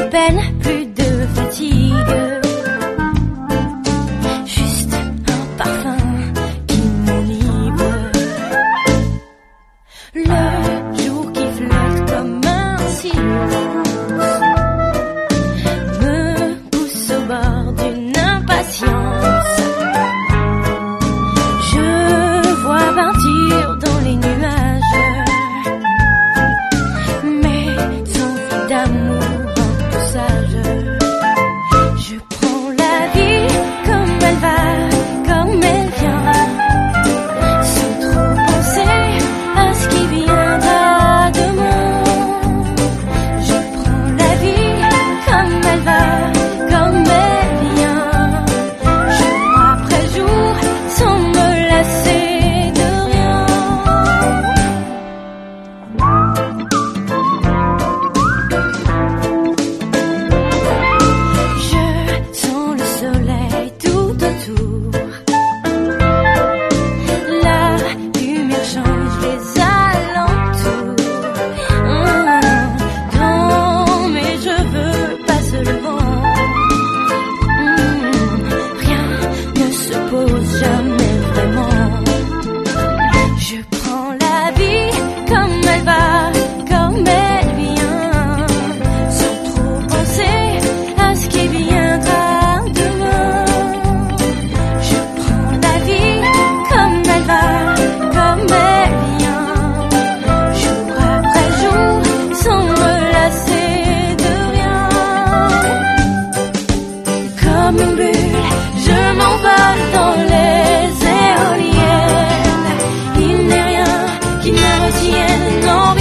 peine, plus de fatigue. Juste un parfum qui m'enivre. Le jour qui flotte comme un silence me pousse au bord d'une impatience. Je vois peinture dans les nuages, mais sans d'amour en tout sage. Je prends la vie comme elle va, comme elle vient, sans trop penser à ce qui viendra demain. Je prends la vie comme elle va, comme elle vient, jour après jour, sans me lasser de rien. Je sens le soleil tout autour. La lumière change les alentours. Dans mes cheveux passe le vent. Rien ne se pose jamais vraiment. Je prends la vie comme elle va, comme elle vient, sans trop penser à ce qui viendra demain. Je prends la vie comme elle va, comme elle vient, jour après jour, sans me lasser de rien. Comme une bulle, je m'envole dans les éoliennes. Il n'est rien qui me retienne, non